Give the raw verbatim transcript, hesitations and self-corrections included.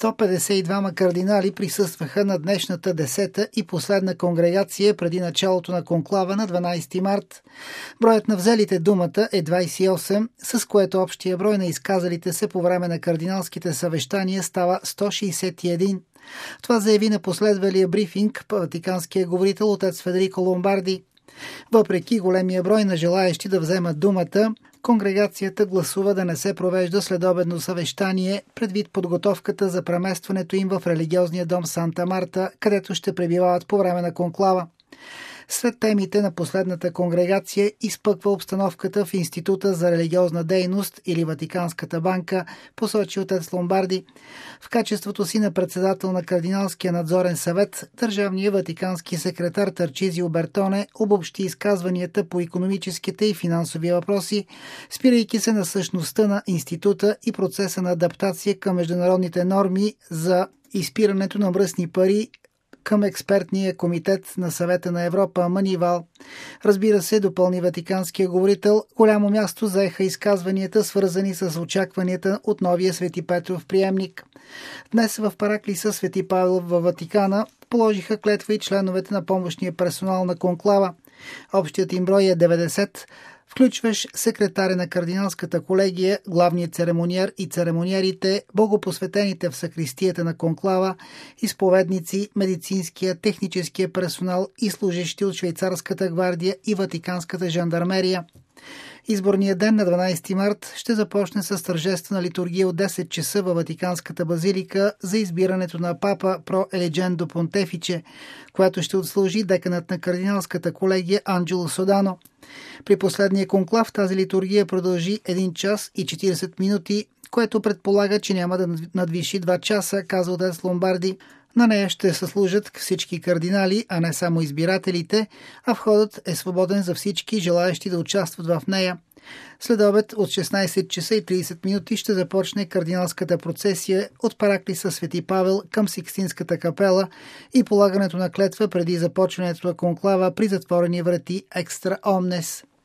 сто петдесет и двама кардинали присъстваха на днешната десета и последна конгрегация преди началото на конклава на дванадесети март. Броят на взелите думата е двадесет и осем, с което общия брой на изказалите се по време на кардиналските съвещания става сто шестдесет и един. Това заяви на последвалия брифинг ватиканския говорител отец Федерико Ломбарди. Въпреки големия брой на желаещи да вземат думата, конгрегацията гласува да не се провежда следобедно съвещание предвид подготовката за преместването им в религиозния дом Санта Марта, където ще пребивават по време на конклава. Сред темите на последната конгрегация изпъква обстановката в Института за религиозна дейност или Ватиканската банка, посочи отец Ломбарди. В качеството си на председател на Кардиналския надзорен съвет, държавният ватикански секретар Тарчизио Бертоне обобщи изказванията по икономическите и финансови въпроси, спирайки се на същността на института и процеса на адаптация към международните норми за изпирането на мръсни пари към експертния комитет на Съвета на Европа Манивал. Разбира се, допълни ватиканския говорител, голямо място заеха изказванията, свързани с очакванията от новия Свети Петров приемник. Днес в Параклиса Свети Павел във Ватикана положиха клетва и членовете на помощния персонал на конклава. Общият им брой е деветдесет, включващ секретаря на кардиналската колегия, главният церемониер и церемониерите, богопосветените в сакристията на конклава, изповедници, медицинския, техническия персонал и служащи от швейцарската гвардия и ватиканската жандармерия. Изборният ден на дванадесети март ще започне с тържествена литургия от десет часа във Ватиканската базилика за избирането на папа про еледжендо понтефиче, която ще отслужи деканът на кардиналската колегия Анджело Содано. При последния конклав тази литургия продължи един час и четиридесет минути, което предполага, че няма да надвиши два часа, каза отец Ломбарди. На нея ще съслужат всички кардинали, а не само избирателите, а входът е свободен за всички желаещи да участват в нея. След обед от шестнадесет часа и тридесет минути ще започне кардиналската процесия от Параклиса Свети Павел към Сикстинската капела и полагането на клетва преди започването на конклава при затворени врати екстра омнес.